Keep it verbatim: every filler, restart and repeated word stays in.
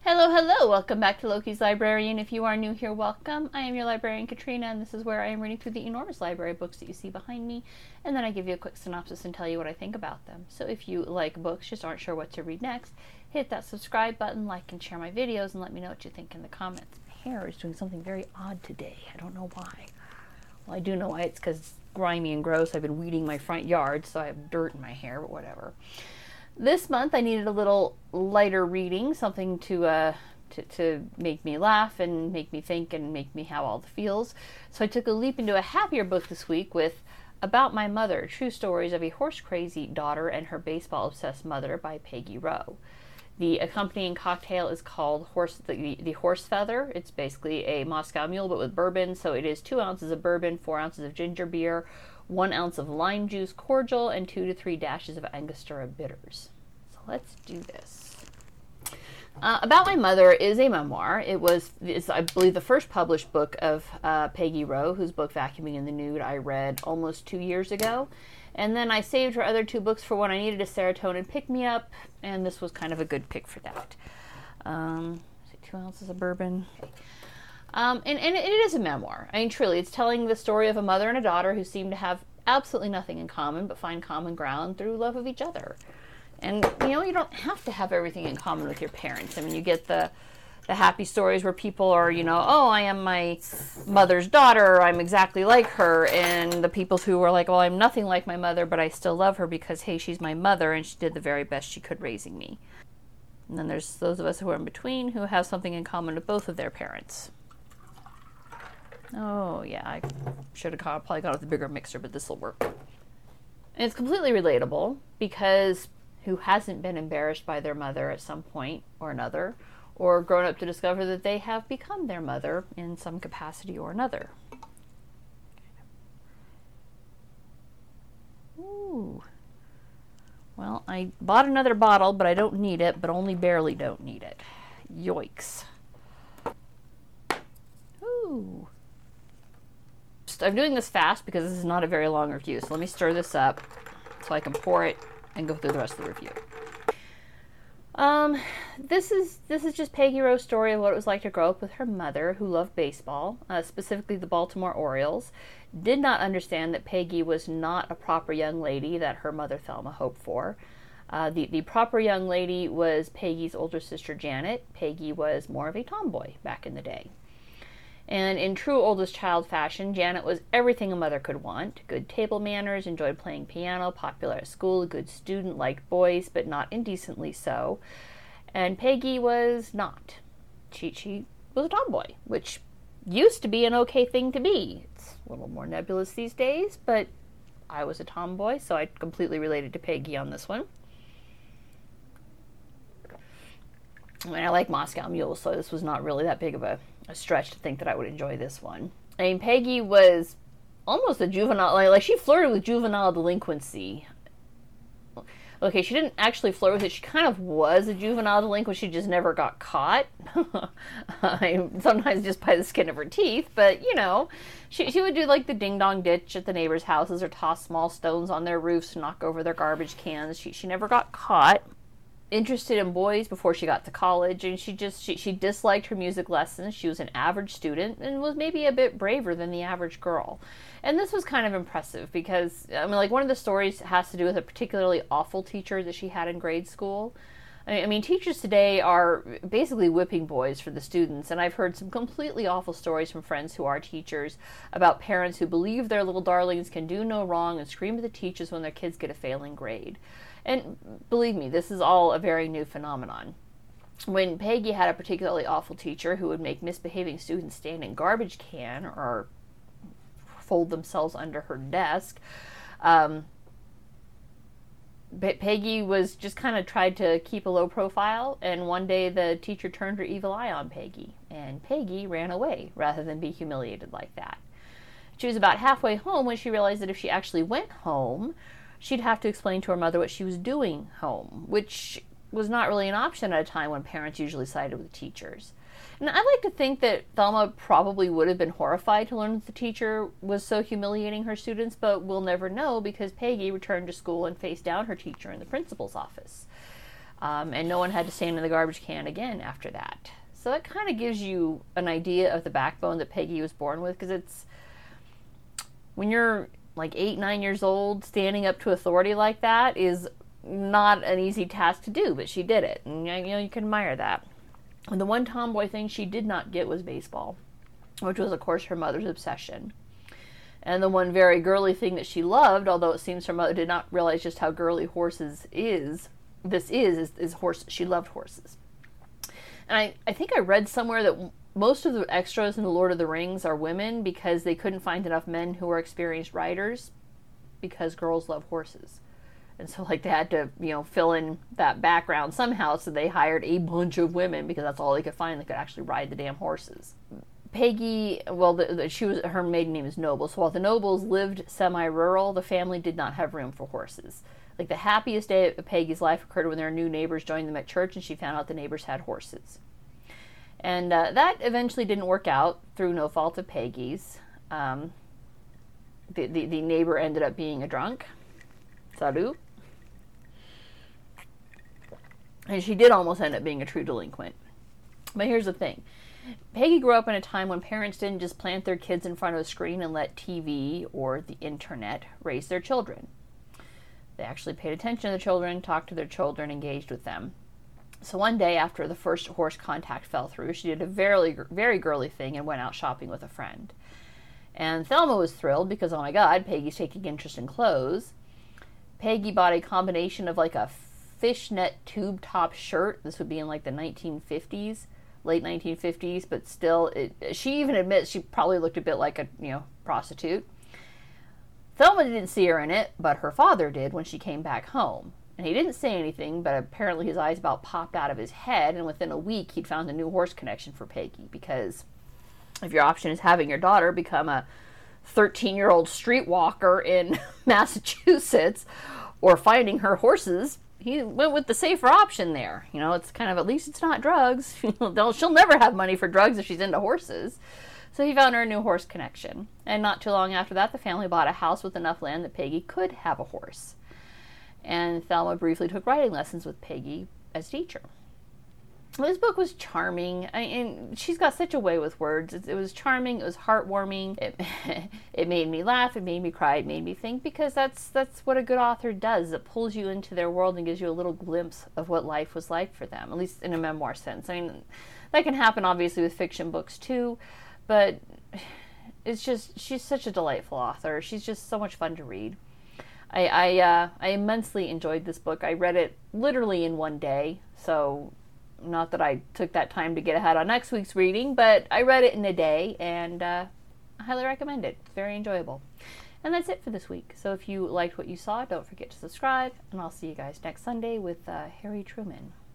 Hello, hello! Welcome back to Loki's Librarian. If you are new here, welcome. I am your librarian, Katrina, and this is where I am reading through the enormous library of books that you see behind me, and then I give you a quick synopsis and tell you what I think about them. So if you like books, just aren't sure what to read next, hit that subscribe button, like and share my videos, and let me know what you think in the comments. My hair is doing something very odd today. I don't know why. Well, I do know why. It's because it's grimy and gross. I've been weeding my front yard, so I have dirt in my hair, but whatever. This month I needed a little lighter reading, something to, uh, to to make me laugh and make me think and make me have all the feels. So I took a leap into a happier book this week with About My Mother, True Stories of a Horse-Crazy Daughter and Her Baseball-Obsessed Mother by Peggy Rowe. The accompanying cocktail is called horse the, the Horse Feather. It's basically a Moscow Mule but with bourbon, so it is two ounces of bourbon, four ounces of ginger beer, one ounce of lime juice cordial, and two to three dashes of Angostura bitters. So let's do this. Uh, About My Mother is a memoir. It was, it's, I believe, the first published book of uh, Peggy Rowe, whose book Vacuuming in the Nude I read almost two years ago. And then I saved her other two books for when I needed a serotonin pick-me-up, and this was kind of a good pick for that. Um, is it two ounces of bourbon? Okay. Um, and, and it is a memoir. I mean, truly, it's telling the story of a mother and a daughter who seem to have absolutely nothing in common, but find common ground through love of each other. And, you know, you don't have to have everything in common with your parents. I mean, you get the the happy stories where people are, you know, oh, I am my mother's daughter, I'm exactly like her, and the people who are like, well, I'm nothing like my mother, but I still love her because, hey, she's my mother, and she did the very best she could raising me. And then there's those of us who are in between who have something in common with both of their parents. Oh, yeah, I should have probably gone with a bigger mixer, but this will work. And it's completely relatable because who hasn't been embarrassed by their mother at some point or another, or grown up to discover that they have become their mother in some capacity or another. Ooh. Well, I bought another bottle, but I don't need it, but only barely don't need it. Yoicks. Ooh. I'm doing this fast because this is not a very long review, so let me stir this up so I can pour it and go through the rest of the review. Um, this is this is just Peggy Rowe's story of what it was like to grow up with her mother, who loved baseball, uh, specifically the Baltimore Orioles, did not understand that Peggy was not a proper young lady that her mother Thelma hoped for. Uh, the, the proper young lady was Peggy's older sister Janet. Peggy was more of a tomboy back in the day. And in true oldest child fashion, Janet was everything a mother could want. Good table manners, enjoyed playing piano, popular at school, a good student, liked boys, but not indecently so. And Peggy was not. She, she was a tomboy, which used to be an okay thing to be. It's a little more nebulous these days, but I was a tomboy, so I completely related to Peggy on this one. I mean, I like Moscow Mules, so this was not really that big of a, a stretch to think that I would enjoy this one. I mean, Peggy was almost a juvenile, like, like she flirted with juvenile delinquency. Okay, she didn't actually flirt with it. She kind of was a juvenile delinquent. She just never got caught. I, sometimes just by the skin of her teeth, but, you know, she, she would do, like, the ding-dong ditch at the neighbors' houses or toss small stones on their roofs to knock over their garbage cans. She, she never got caught. Interested in boys before she got to college, and she just she, she disliked her music lessons. She was an average student and was maybe a bit braver than the average girl. And this was kind of impressive because, I mean, like, one of the stories has to do with a particularly awful teacher that she had in grade school. I mean, teachers today are basically whipping boys for the students, and I've heard some completely awful stories from friends who are teachers about parents who believe their little darlings can do no wrong and scream at the teachers when their kids get a failing grade. And believe me, this is all a very new phenomenon. When Peggy had a particularly awful teacher who would make misbehaving students stand in garbage can or fold themselves under her desk, um, Peggy was just kind of tried to keep a low profile, and one day the teacher turned her evil eye on Peggy, and Peggy ran away rather than be humiliated like that. She was about halfway home when she realized that if she actually went home, she'd have to explain to her mother what she was doing home, which was not really an option at a time when parents usually sided with teachers. And I like to think that Thelma probably would have been horrified to learn that the teacher was so humiliating her students, but we'll never know because Peggy returned to school and faced down her teacher in the principal's office. Um, and no one had to stand in the garbage can again after that. So that kind of gives you an idea of the backbone that Peggy was born with, because it's, when you're like eight, nine years old, standing up to authority like that is not an easy task to do, but she did it. And, you know, you can admire that. And the one tomboy thing she did not get was baseball, which was, of course, her mother's obsession. And the one very girly thing that she loved, although it seems her mother did not realize just how girly horses is, this is, is, is horse. She loved horses. And I, I think I read somewhere that most of the extras in The Lord of the Rings are women because they couldn't find enough men who were experienced riders because girls love horses. And so, like, they had to, you know, fill in that background somehow, so they hired a bunch of women because that's all they could find that could actually ride the damn horses. Peggy, well, the, the, she was her maiden name is Noble, so while the Nobles lived semi-rural, the family did not have room for horses. Like, the happiest day of Peggy's life occurred when their new neighbors joined them at church and she found out the neighbors had horses. And uh, that eventually didn't work out through no fault of Peggy's. Um, the, the, the neighbor ended up being a drunk. Salut. And she did almost end up being a true delinquent. But here's the thing. Peggy grew up in a time when parents didn't just plant their kids in front of a screen and let T V or the internet raise their children. They actually paid attention to the children, talked to their children, engaged with them. So one day after the first horse contact fell through, she did a very, very girly thing and went out shopping with a friend. And Thelma was thrilled because, oh my God, Peggy's taking interest in clothes. Peggy bought a combination of like a fishnet tube top shirt. This would be in like the nineteen fifties, late nineteen fifties, but still, it, she even admits she probably looked a bit like a, you know, prostitute. Thelma didn't see her in it, but her father did when she came back home. And he didn't say anything, but apparently his eyes about popped out of his head, and within a week he'd found a new horse connection for Peggy, because if your option is having your daughter become a thirteen-year-old streetwalker in Massachusetts, or finding her horses, he went with the safer option there. You know, it's kind of, at least it's not drugs. She'll never have money for drugs if she's into horses. So he found her a new horse connection. And not too long after that, the family bought a house with enough land that Peggy could have a horse. And Thelma briefly took riding lessons with Peggy as teacher. This book was charming. I mean, she's got such a way with words. It, it was charming. It was heartwarming. It, it made me laugh. It made me cry. It made me think, because that's that's what a good author does. It pulls you into their world and gives you a little glimpse of what life was like for them, at least in a memoir sense. I mean, that can happen obviously with fiction books too, but it's just, she's such a delightful author. She's just so much fun to read. I I, uh, I immensely enjoyed this book. I read it literally in one day, so not that I took that time to get ahead on next week's reading, but I read it in a day, and uh, I highly recommend it. It's very enjoyable. And that's it for this week. So if you liked what you saw, don't forget to subscribe, and I'll see you guys next Sunday with uh, Harry Truman.